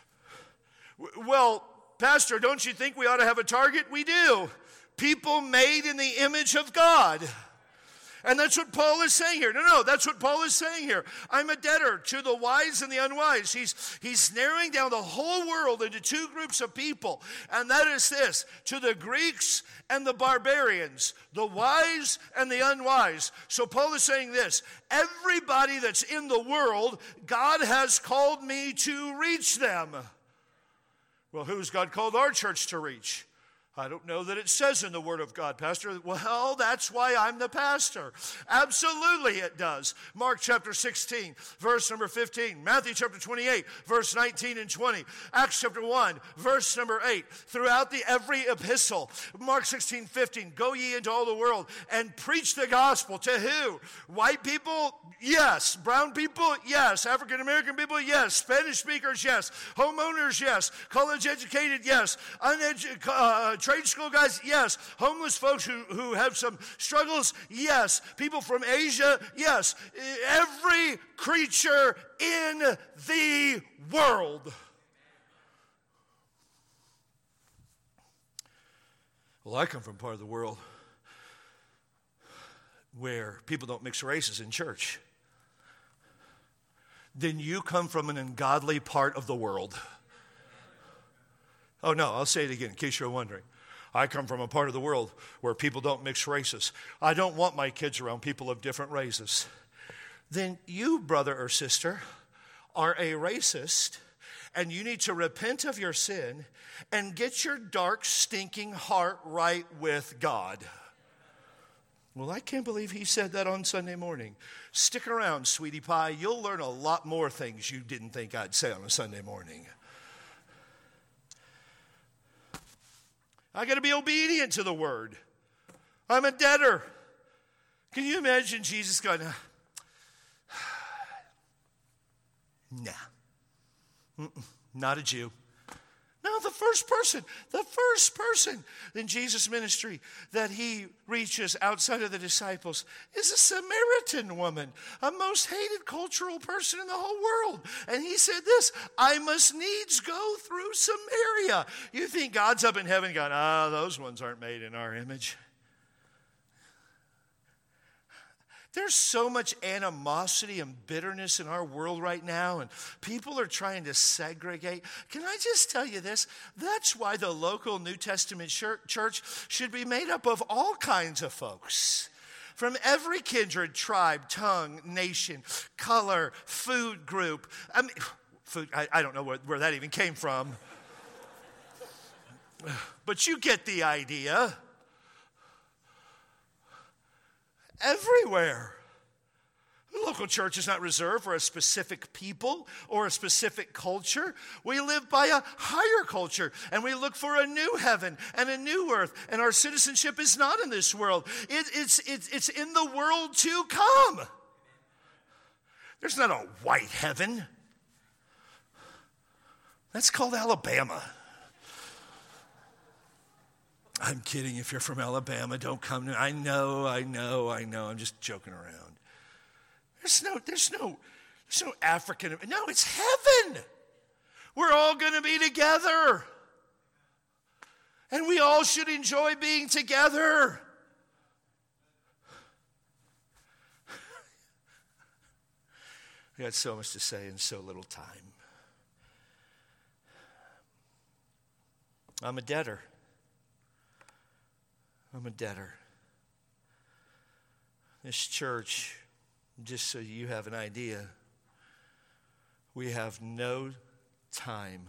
Well, Pastor, don't you think we ought to have a target? We do. People made in the image of God. And that's what Paul is saying here. No, no, that's what Paul is saying here. I'm a debtor to the wise and the unwise. He's, he's narrowing down the whole world into two groups of people. And that is this, to the Greeks and the barbarians, the wise and the unwise. So Paul is saying this, everybody that's in the world, God has called me to reach them. Well, who's God called our church to reach? I don't know that it says in the Word of God, Pastor. Well, that's why I'm the pastor. Absolutely it does. Mark chapter sixteen, verse number fifteen. Matthew chapter twenty-eight, verse nineteen and twenty. Acts chapter one, verse number eight. Throughout the every epistle, Mark sixteen, fifteen. Go ye into all the world and preach the gospel to who? White people? Yes. Brown people? Yes. African American people? Yes. Spanish speakers? Yes. Homeowners? Yes. College educated? Yes. Uneducated? Uh, Trade school guys, yes. Homeless folks who, who have some struggles, yes. People from Asia, yes. Every creature in the world. Well, I come from part of the world where people don't mix races in church. Then you come from an ungodly part of the world. Oh, no, I'll say it again in case you're wondering. I come from a part of the world where people don't mix races. I don't want my kids around people of different races. Then you, brother or sister, are a racist, and you need to repent of your sin and get your dark, stinking heart right with God. Well, I can't believe he said that on Sunday morning. Stick around, sweetie pie. You'll learn a lot more things you didn't think I'd say on a Sunday morning. I got to be obedient to the word. I'm a debtor. Can you imagine Jesus going, nah, Mm-mm, not a Jew. No, the first person, the first person in Jesus' ministry that he reaches outside of the disciples is a Samaritan woman, a most hated cultural person in the whole world. And he said this, I must needs go through Samaria. You think God's up in heaven going, ah, oh, those ones aren't made in our image. There's so much animosity and bitterness in our world right now, and people are trying to segregate. Can I just tell you this? That's why the local New Testament church should be made up of all kinds of folks. From every kindred, tribe, tongue, nation, color, food group. I mean, food, I, I don't know where, where that even came from. But you get the idea. Everywhere. The local church is not reserved for a specific people or a specific culture. We live by a higher culture, and we look for a new heaven and a new earth, and our citizenship is not in this world. It, it's, it's, it's in the world to come. There's not a white heaven. That's called Alabama. I'm kidding. If you're from Alabama, don't come to me. I know, I know, I know. I'm just joking around. There's no, there's no, there's no African. No, it's heaven. We're all going to be together. And we all should enjoy being together. I got so much to say in so little time. I'm a debtor. I'm a debtor. This church, just so you have an idea, we have no time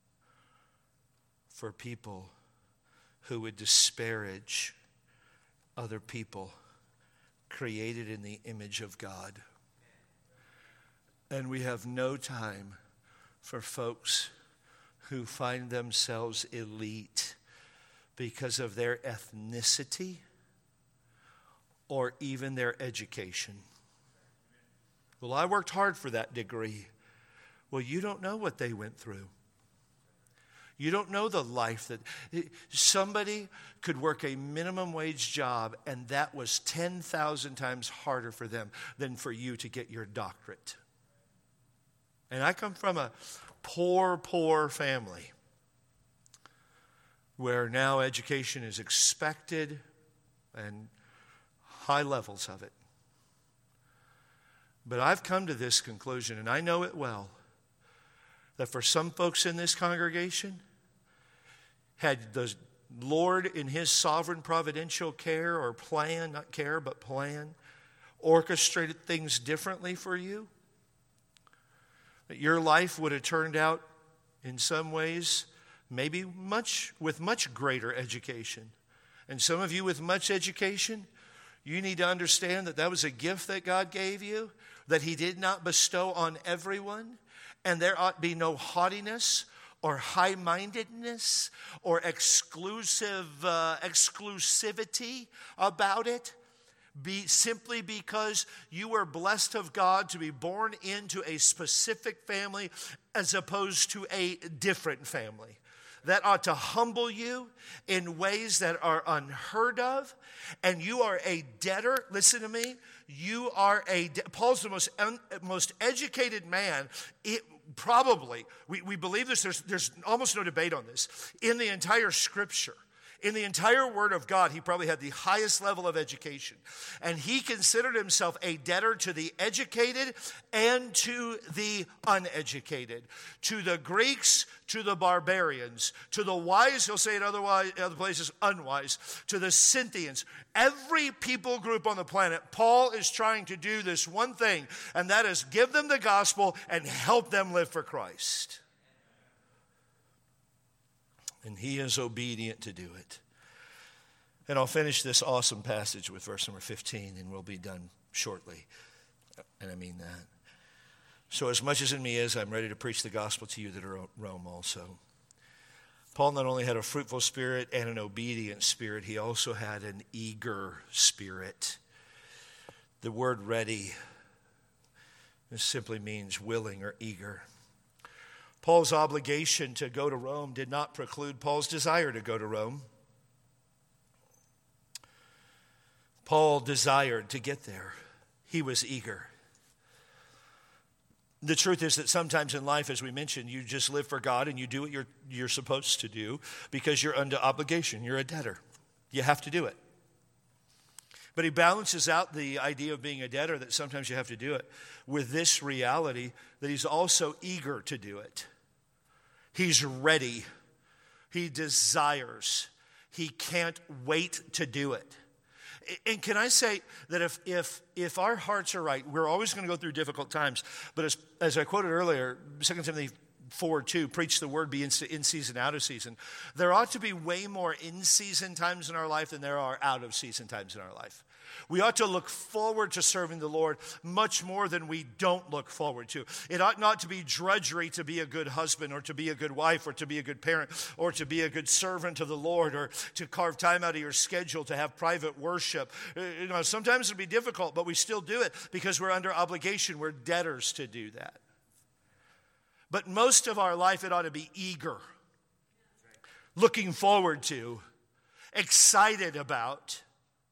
for people who would disparage other people created in the image of God. And we have no time for folks who find themselves elite because of their ethnicity or even their education. Well, I worked hard for that degree. Well, you don't know what they went through. You don't know the life that somebody could work a minimum wage job, and that was ten thousand times harder for them than for you to get your doctorate. And I come from a poor, poor family where now education is expected and high levels of it. But I've come to this conclusion, and I know it well, that for some folks in this congregation, had the Lord in his sovereign providential care or plan, not care, but plan, orchestrated things differently for you, that your life would have turned out in some ways maybe much with much greater education. And some of you with much education, you need to understand that that was a gift that God gave you, that he did not bestow on everyone, and there ought be no haughtiness or high-mindedness or exclusive uh, exclusivity about it. Be simply because you were blessed of God to be born into a specific family as opposed to a different family. That ought to humble you in ways that are unheard of. And you are a debtor. Listen to me. You are a de- Paul's the most un, most educated man. It, probably, we, we believe this. There's, there's almost no debate on this. In the entire Scripture, in the entire Word of God, he probably had the highest level of education. And he considered himself a debtor to the educated and to the uneducated, to the Greeks, to the barbarians, to the wise, he'll say it otherwise, other places, unwise, to the Scythians. Every people group on the planet, Paul is trying to do this one thing, and that is give them the gospel and help them live for Christ. And he is obedient to do it. And I'll finish this awesome passage with verse number fifteen, and we'll be done shortly. And I mean that. So as much as in me is, I'm ready to preach the gospel to you that are at Rome also. Paul not only had a fruitful spirit and an obedient spirit, he also had an eager spirit. The word ready, this simply means willing or eager. Paul's obligation to go to Rome did not preclude Paul's desire to go to Rome. Paul desired to get there. He was eager. The truth is that sometimes in life, as we mentioned, you just live for God and you do what you're, you're supposed to do because you're under obligation. You're a debtor. You have to do it. But he balances out the idea of being a debtor, that sometimes you have to do it, with this reality that he's also eager to do it. He's ready. He desires. He can't wait to do it. And can I say that if if if our hearts are right, we're always going to go through difficult times. But as as I quoted earlier, Second Timothy four two, preach the word, be in, in season, out of season. There ought to be way more in-season times in our life than there are out-of-season times in our life. We ought to look forward to serving the Lord much more than we don't look forward to. It ought not to be drudgery to be a good husband or to be a good wife or to be a good parent or to be a good servant of the Lord or to carve time out of your schedule to have private worship. You know, sometimes it'll be difficult, but we still do it because we're under obligation. We're debtors to do that. But most of our life, it ought to be eager, looking forward to, excited about.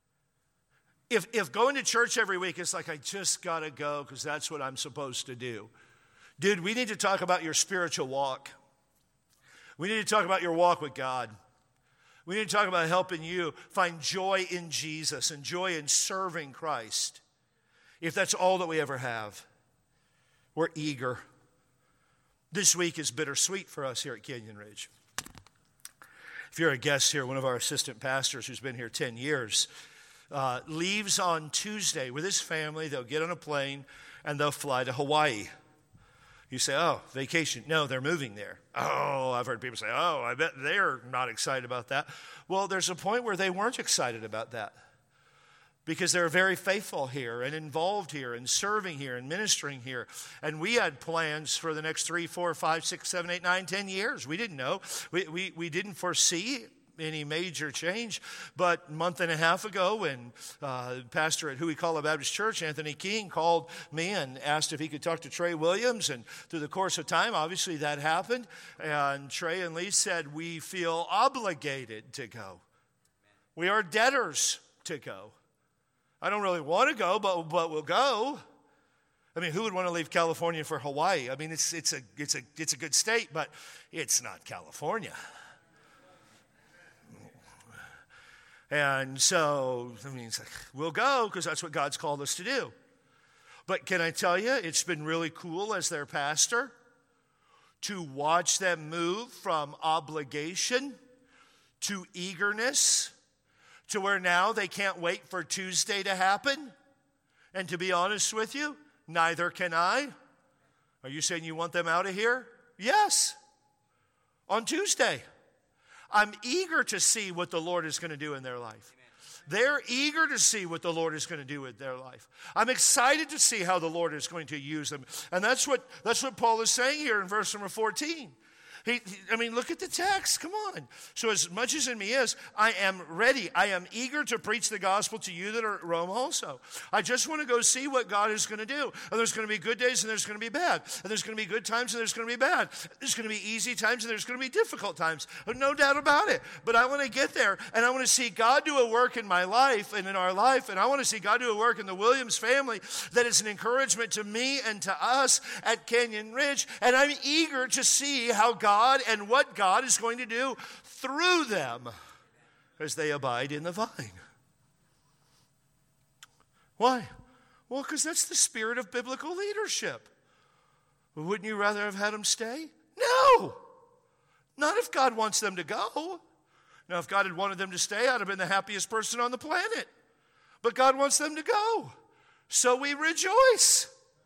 If if going to church every week is like, I just got to go because that's what I'm supposed to do. Dude, we need to talk about your spiritual walk. We need to talk about your walk with God. We need to talk about helping you find joy in Jesus and joy in serving Christ. If that's all that we ever have, we're eager. This week is bittersweet for us here at Canyon Ridge. If you're a guest here, one of our assistant pastors who's been here ten years, Uh, leaves on Tuesday with his family. They'll get on a plane and they'll fly to Hawaii. You say, oh, vacation. No, they're moving there. Oh, I've heard people say, oh, I bet they're not excited about that. Well, there's a point where they weren't excited about that because they're very faithful here and involved here and serving here and ministering here. And we had plans for the next three, four, five, six, seven, eight, nine, ten years. We didn't know. We, we, we didn't foresee any major change. But a month and a half ago, when uh, pastor at Huikala Baptist Church, Anthony King, called me and asked if he could talk to Trey Williams, and through the course of time, obviously that happened, and Trey and Lee said, we feel obligated to go. We are debtors to go. I don't really want to go, but but we'll go. I mean, who would want to leave California for Hawaii? I mean, it's it's a it's a it's a good state, but it's not California. And so, I mean, it's like, we'll go because that's what God's called us to do. But can I tell you, it's been really cool as their pastor to watch them move from obligation to eagerness, to where now they can't wait for Tuesday to happen. And to be honest with you, neither can I. Are you saying you want them out of here? Yes. On Tuesday. I'm eager to see what the Lord is going to do in their life. They're eager to see what the Lord is going to do with their life. I'm excited to see how the Lord is going to use them. And that's what, that's what Paul is saying here in verse number fourteen. He, he, I mean, look at the text. Come on. So as much as in me is, I am ready. I am eager to preach the gospel to you that are at Rome also. I just want to go see what God is going to do. And there's going to be good days and there's going to be bad. And there's going to be good times and there's going to be bad. There's going to be easy times and there's going to be difficult times. No doubt about it. But I want to get there and I want to see God do a work in my life and in our life. And I want to see God do a work in the Williams family that is an encouragement to me and to us at Canyon Ridge. And I'm eager to see how God God and what God is going to do through them as they abide in the vine. Why? Well, because that's the spirit of biblical leadership. Wouldn't you rather have had them stay? No! Not if God wants them to go. Now, if God had wanted them to stay, I'd have been the happiest person on the planet. But God wants them to go. So we rejoice.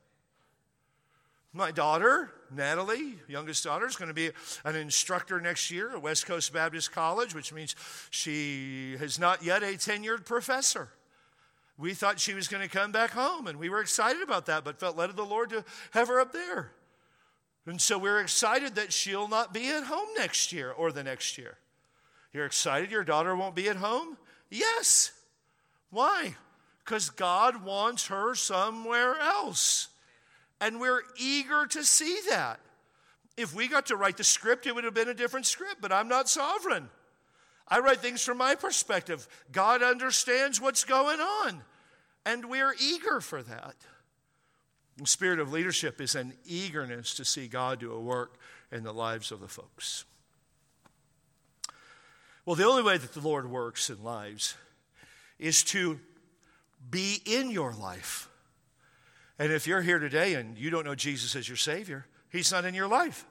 My daughter, Natalie, youngest daughter, is going to be an instructor next year at West Coast Baptist College, which means she is not yet a tenured professor. We thought she was going to come back home, and we were excited about that, but felt led of the Lord to have her up there. And so we're excited that she'll not be at home next year or the next year. You're excited your daughter won't be at home? Yes. Why? Because God wants her somewhere else. And we're eager to see that. If we got to write the script, it would have been a different script, but I'm not sovereign. I write things from my perspective. God understands what's going on, and we're eager for that. The spirit of leadership is an eagerness to see God do a work in the lives of the folks. Well, the only way that the Lord works in lives is to be in your life. And if you're here today and you don't know Jesus as your Savior, He's not in your life.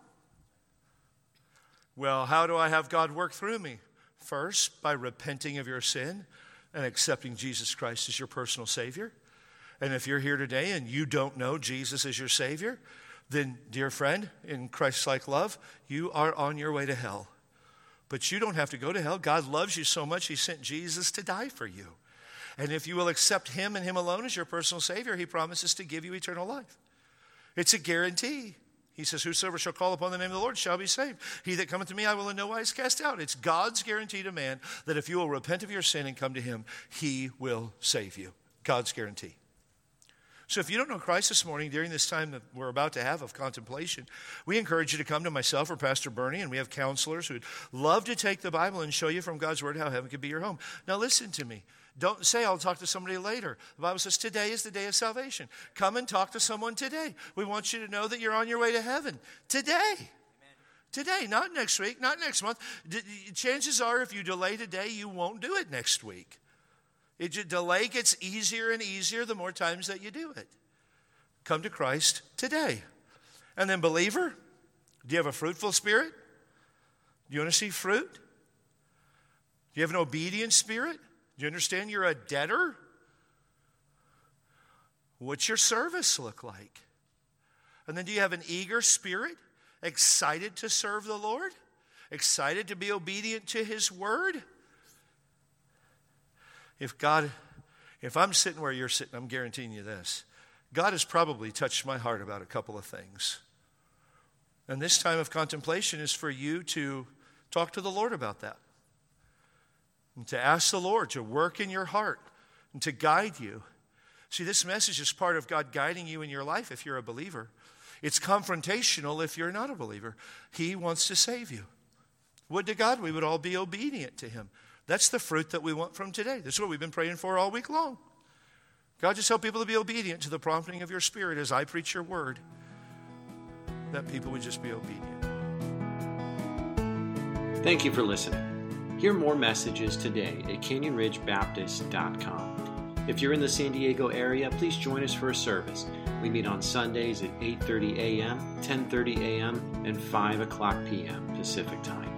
Well, how do I have God work through me? First, by repenting of your sin and accepting Jesus Christ as your personal Savior. And if you're here today and you don't know Jesus as your Savior, then, dear friend, in Christ-like love, you are on your way to hell. But you don't have to go to hell. God loves you so much, He sent Jesus to die for you. And if you will accept Him and Him alone as your personal Savior, He promises to give you eternal life. It's a guarantee. He says, whosoever shall call upon the name of the Lord shall be saved. He that cometh to me, I will in no wise cast out. It's God's guarantee to man that if you will repent of your sin and come to Him, He will save you. God's guarantee. So if you don't know Christ this morning, during this time that we're about to have of contemplation, we encourage you to come to myself or Pastor Bernie, and we have counselors who'd love to take the Bible and show you from God's Word how heaven could be your home. Now listen to me. Don't say, I'll talk to somebody later. The Bible says today is the day of salvation. Come and talk to someone today. We want you to know that you're on your way to heaven. Today. Amen. Today, not next week, not next month. D- chances are if you delay today, you won't do it next week. It, delay gets easier and easier the more times that you do it. Come to Christ today. And then, believer, do you have a fruitful spirit? Do you want to see fruit? Do you have an obedient spirit? Do you understand you're a debtor? What's your service look like? And then do you have an eager spirit, excited to serve the Lord? Excited to be obedient to His word? If God, if I'm sitting where you're sitting, I'm guaranteeing you this. God has probably touched my heart about a couple of things. And this time of contemplation is for you to talk to the Lord about that. And to ask the Lord to work in your heart and to guide you. See, this message is part of God guiding you in your life if you're a believer. It's confrontational if you're not a believer. He wants to save you. Would to God we would all be obedient to Him. That's the fruit that we want from today. This is what we've been praying for all week long. God, just help people to be obedient to the prompting of your Spirit as I preach your word. That people would just be obedient. Thank you for listening. Hear more messages today at canyon ridge baptist dot com. If you're in the San Diego area, please join us for a service. We meet on Sundays at eight thirty a.m., ten thirty a.m., and five o'clock p.m. Pacific Time.